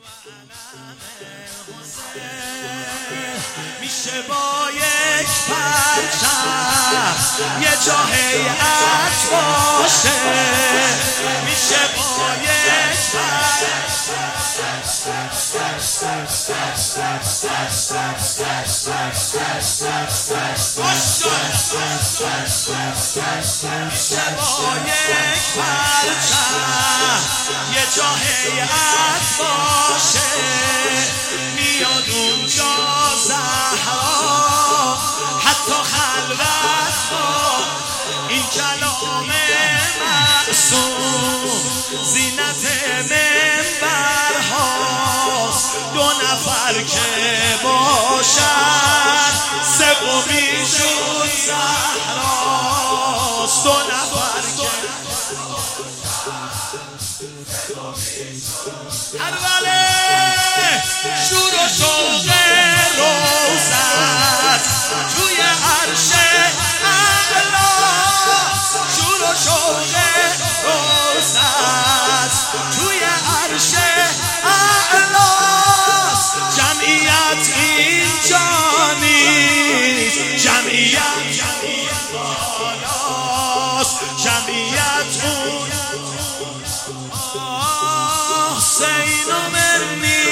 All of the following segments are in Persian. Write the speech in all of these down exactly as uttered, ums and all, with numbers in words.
میشه با یک پرچم یه جا هیئت باشه، میشه با یک پرچم میشه با یک پرچم یه جا هیئت باشه، میاد اونجا زهرا حتی خلوت با این کلام معصوم زینت منبر هاست. دو نفر که باشن سومیشون زهراست، دو نفر که اوله شور و شوق روزت توی عرش اعلا، شور و شوق روزت توی عرش اعلاست. جمعیت اینجا نیست، جمعیت بالاست، جمعیت اون حسین و منی.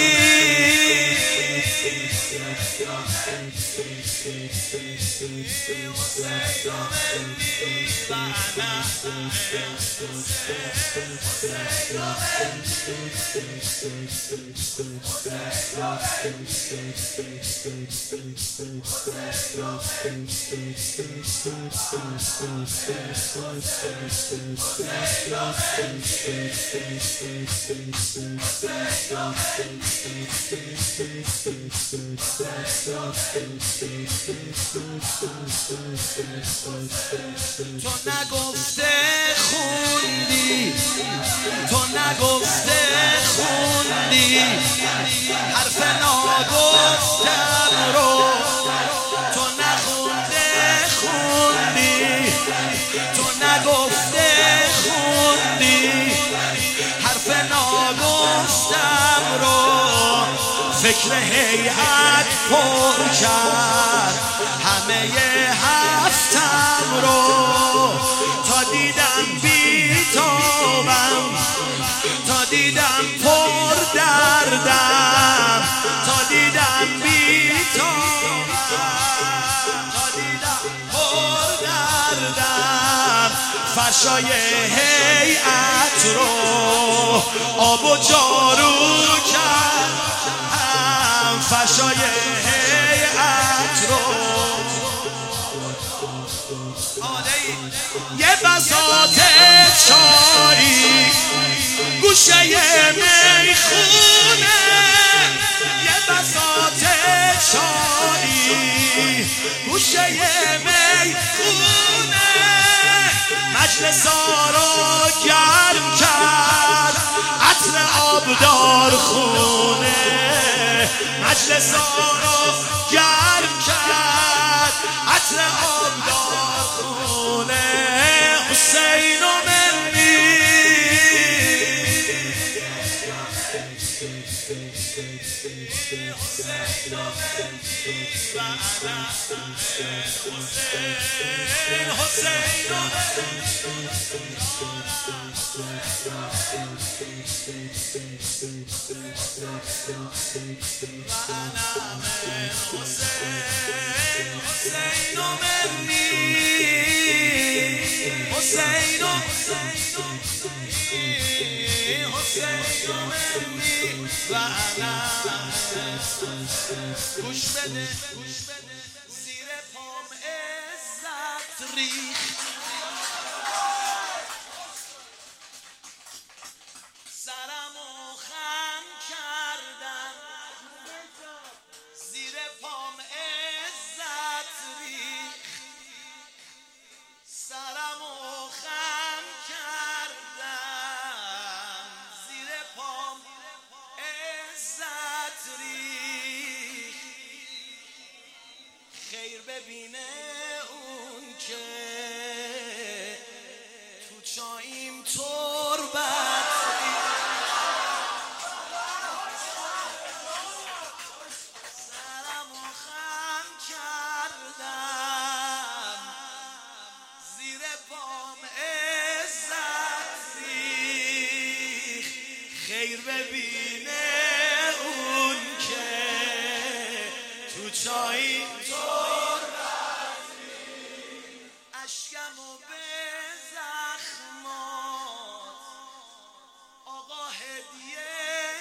تو نگفته خوندی، تو نگفته خوندی حرف ناگفتم رو، تو نخونده خوندی، تو نگفته خوندی حرف ناگفتم رو. فکر هیئت پر کرد همه هفتم رو، تا دیدم بیتابم، تا دیدم پر دردم، تا دیدم بیتابم، تا دیدم پر دردم. فرشای هیئت رو آب و جارو کردم، فرشای هیئت رو یه بساط چایی گوشه میخونه، یه بساط چایی گوشه میخونه. مجلسا رو گرم کرد عطر آبدار خونه، مجلسا رو گرم کرد عطر آبدار خونه. حسین و منی حسین و منی حسین و گوش بده زیر پام عزت ریخت، سرمو خم کردم زیر پام عزت ریخت، سرمو خم کردم زیر پام عزت ریخت. خیر ببینه اون که تو چاییم تربت خیر ببینه اون که تو چایی اشکمو به زخمات آقا هدیه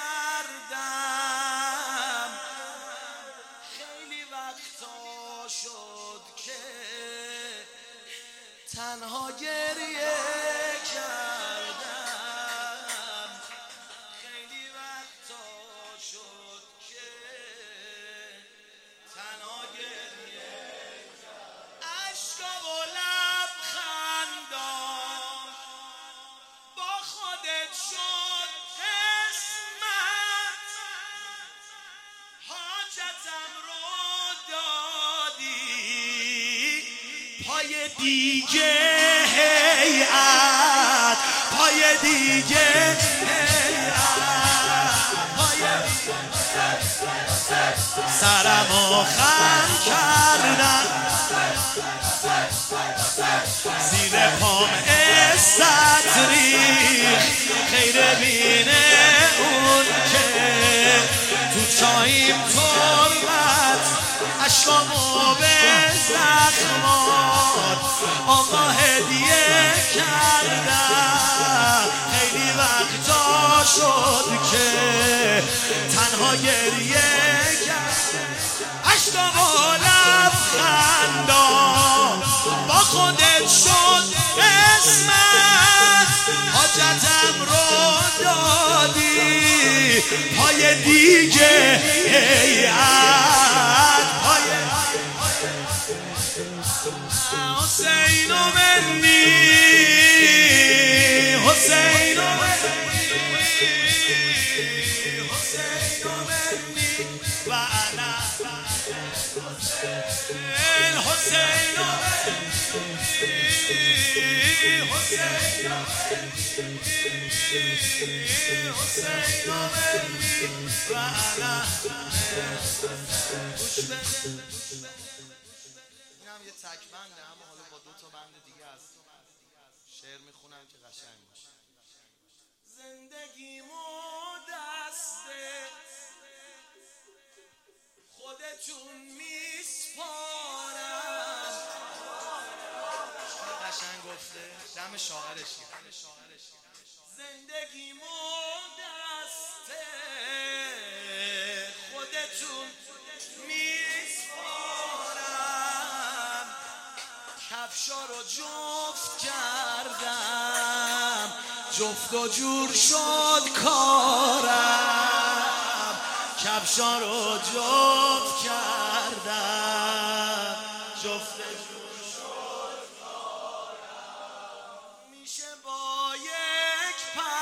کردم. خیلی وقتا شد که تنها گریه کردم. خیلی وقتا شد که تنها گریه اشکا و لبخندام با خودت شد قسمت. حاجتم رو دادی پای دیگه هیئت، پای دیگه هیئت، پای سرمو خم کردن. زیر پام عزت ریخ خیر بینه اون که تو چاییم ترمت اشکامو به زخمات آقا هدیه کردم. خیلی وقتا شد که تنها گریه کردم. اشکامو لبخندام با خودت شد قسمت. حاجتم رو دادی پای دیگه هیئت، پای حسین و منی، حسین و منی، حسین و منی و انا الحسین و منی، حسین و حسین و منی و انا. گوش بده، این هم یه تک بنده، اما حالا با دو تا بند دیگه از شعر میخونم که قشنگ باشه. زندگیمو دست خودتون میسپارم. قشنگ گفته، دم شاعرشی. زندگیمو دست خودتون میسپارم. کفشا رو جفت کردم، جفت و جور شد کارم. کفشا رو جفت کردم، جفت جور شد کارم. میشه با یک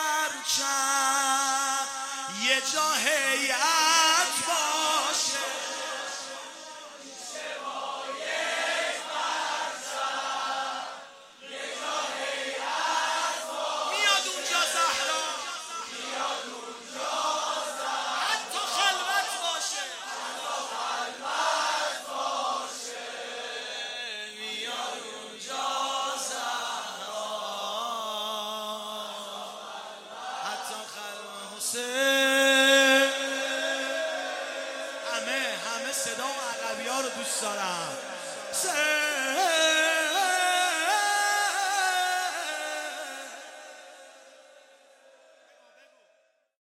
پرچم یه جا هیئت باشه. میشه با یک پرچم یه جا هیئت باشه. میاد اونجا زهرا، میاد اونجا زهرا، حتی خلوت باشه، حتی خلوت باشه. میاد اونجا زهرا، حتی خلوت. حسین همه همه صدا و عقبی ها رو دوست دارم.